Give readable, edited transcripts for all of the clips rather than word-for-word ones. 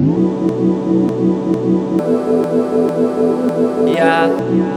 Я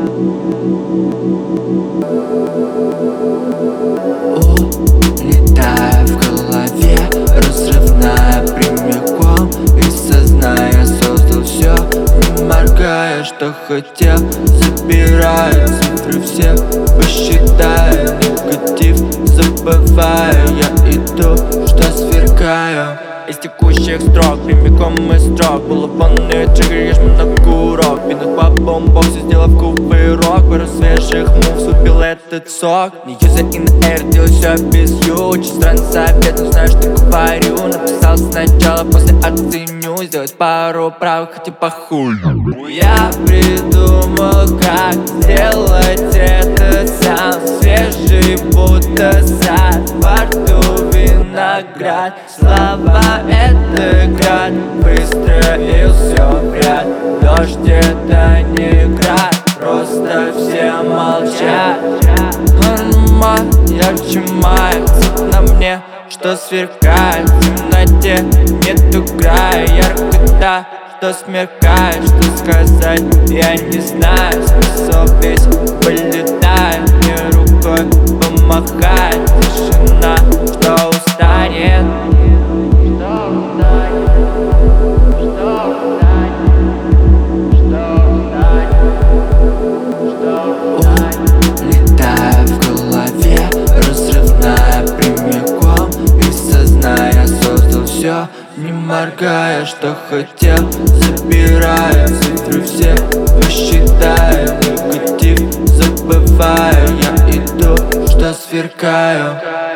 улетаю в голове, разрывная прямиком из сознания. Создал все, не моргая, что хотел. Забираю цифры все, посчитаю негатив, забываю, я иду, что сверкаю. Из текущих строк, прямиком из строк. Булабонные триггеры, ешь много урок. Пинок по бомбоксу, сделав кувырок. Пару свежих мувс, убил этот сок. Не юзай in the air, делай все без ю. Очень странный совет, но знаю, что говорю. Написал сначала, после оценю. Сделать пару правок, хотя похуй. Я придумал, как сделать это сам. Свежий, будто сад, во рту виноград. Слова — это град, выстроил все в ряд. Дождь — это не град, просто все молчат. Норма ярче мая, цвет на мне, что сверкает. В темноте нету края, ярко та, что смеркает. Что сказать, я не знаю, смысл весь полетает. Мне рукой помахает тишина, что устанет. Улетаю в голове, разрывная прямиком из сознания. Создал все, не моргая, что хотел. Забираю цифры все, посчитаю негатив, забываю, я иду, что сверкаю.